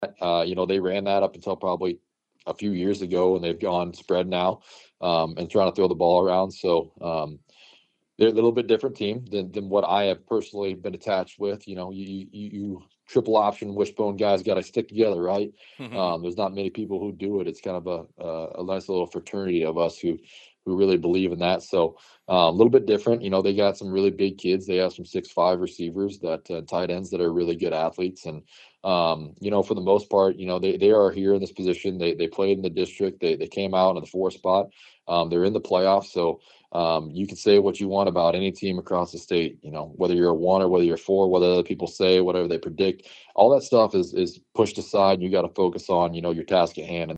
They ran that up until probably a few years ago, and they've gone spread now, and trying to throw the ball around. So they're a little bit different team than what I have personally been attached with. You triple option wishbone guys got to stick together, right? There's not many people who do it. It's kind of a nice little fraternity of us who really believe in that. So a little bit different. They got some really big kids. They have some 6'5" receivers, that tight ends that are really good athletes, and for the most part, they are here in this position. They played in the district. They came out in the 4 spot. They're in the playoffs, so you can say what you want about any team across the state, whether you're a 1 or whether you're 4, whether other people say, whatever they predict, all that stuff is pushed aside, and you got to focus on, your task at hand.